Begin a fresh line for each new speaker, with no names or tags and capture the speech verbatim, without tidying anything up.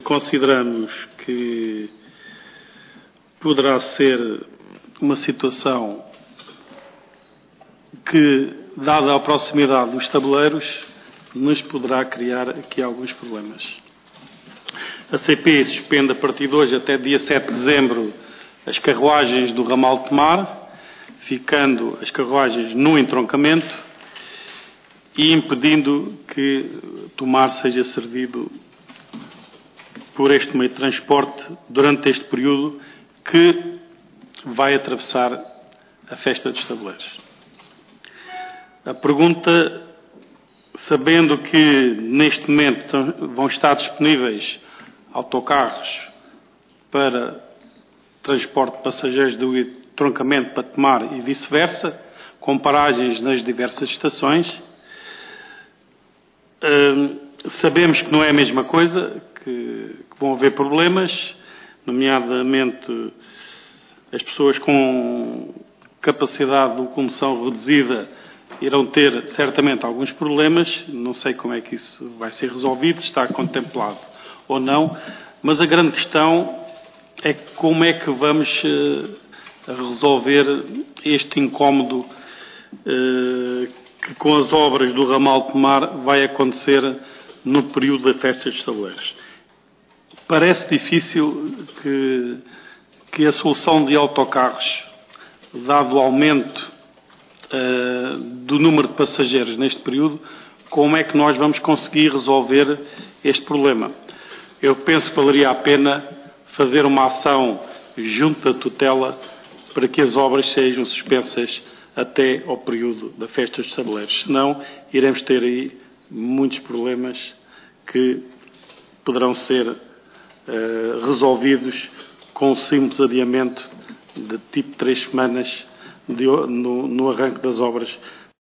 consideramos que poderá ser uma situação que, dada a proximidade dos tabuleiros, nos poderá criar aqui alguns problemas. A C P suspende a partir de hoje até dia sete de dezembro as carruagens do ramal de Tomar, ficando as carruagens no entroncamento e impedindo que Tomar seja servido por este meio de transporte durante este período que vai atravessar a festa dos tabuleiros. A pergunta, sabendo que neste momento vão estar disponíveis autocarros para transporte de passageiros do entroncamento para Tomar e vice-versa, com paragens nas diversas estações, hum, sabemos que não é a mesma coisa, que, que vão haver problemas, nomeadamente as pessoas com capacidade de locomoção reduzida irão ter certamente alguns problemas. Não sei como é que isso vai ser resolvido, se está contemplado ou não, mas a grande questão é como é que vamos uh, resolver este incómodo uh, que com as obras do ramal de Tomar vai acontecer no período da festa dos tabuleiros. Parece difícil que, que a solução de autocarros, dado o aumento uh, do número de passageiros neste período, como é que nós vamos conseguir resolver este problema? Eu penso que valeria a pena fazer uma ação junto da tutela para que as obras sejam suspensas até ao período da festa dos tabuleiros. Senão, iremos ter aí muitos problemas que poderão ser uh, resolvidos com um simples adiamento de tipo três semanas de, no, no arranque das obras